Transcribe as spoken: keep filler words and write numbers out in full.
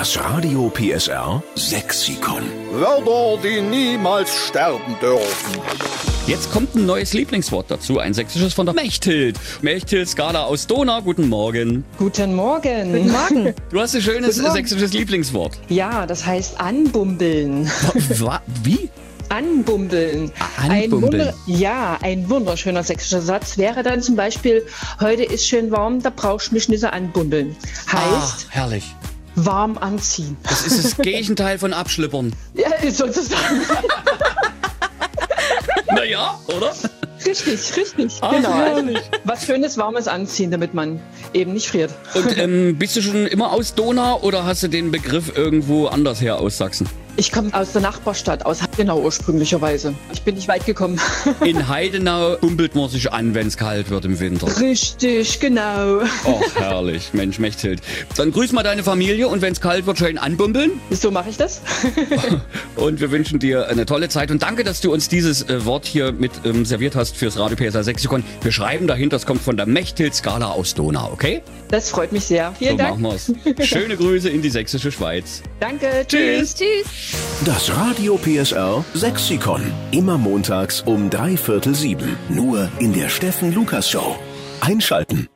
Das Radio P S R Sexikon. Wörter, die niemals sterben dürfen. Jetzt kommt ein neues Lieblingswort dazu, ein sächsisches von der Mechthild. Mechthild Skala aus Donau, guten Morgen. Guten Morgen. Guten Morgen. Du hast ein schönes sächsisches Lieblingswort. Ja, das heißt anbumbeln. Wa- Wie? Anbumbeln. Anbumbeln. Ein Wunder, ja, ein wunderschöner sächsischer Satz wäre dann zum Beispiel, heute ist schön warm, da brauchst du mich nicht so anbumbeln. Heißt, Ah, herrlich. warm anziehen. Das ist das Gegenteil von abschlippern. Ja, sozusagen. Naja, oder? Richtig, richtig. Ach, genau. herrlich. Was Schönes, Warmes anziehen, damit man eben nicht friert. Und ähm, bist du schon immer aus Donau oder hast du den Begriff irgendwo anders her aus Sachsen? Ich komme aus der Nachbarstadt, aus Heidenau ursprünglicherweise. Ich bin nicht weit gekommen. In Heidenau bumpelt man sich an, wenn es kalt wird im Winter. Richtig, genau. Oh, herrlich. Mensch, Mechthild. Dann grüß mal deine Familie und wenn es kalt wird, schön anbumpeln. So mache ich das. Und wir wünschen dir eine tolle Zeit. Und danke, dass du uns dieses äh, Wort hier mit ähm, serviert hast fürs Radio P S R Sexikon. Wir schreiben dahinter, es kommt von der Mechthild Skala aus Donau, okay? Das freut mich sehr. Vielen So Dank. machen wir's. Schöne Grüße in die sächsische Schweiz. Danke. Tschüss. Tschüss. Das Radio P S R Sexikon. Immer montags um drei Viertel sieben. Nur in der Steffen Lukas Show. Einschalten.